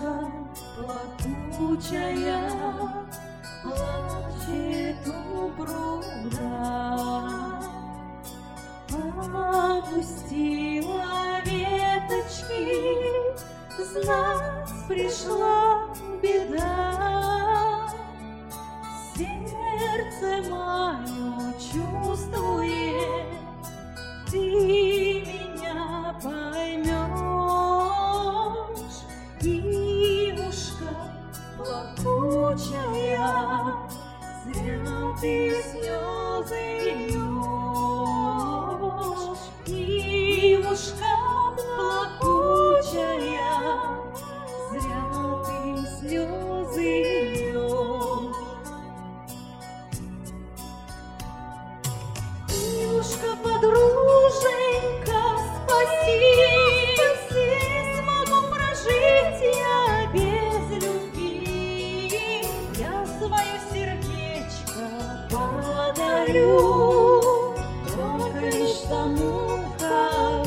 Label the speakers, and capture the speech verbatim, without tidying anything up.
Speaker 1: Ивушка плакучая плачет у пруда, опустила веточки, знать пришла беда. Сердце мое чувствует, ты меня поймешь. Ивушка плакучая, зря ты слезы льешь. Ивушка плакучая, зря ты слезы льешь. Ивушка, подруженька, спаси, спаси, смогу прожить я без любви. Я свое сердечко подарю только лишь тому, кому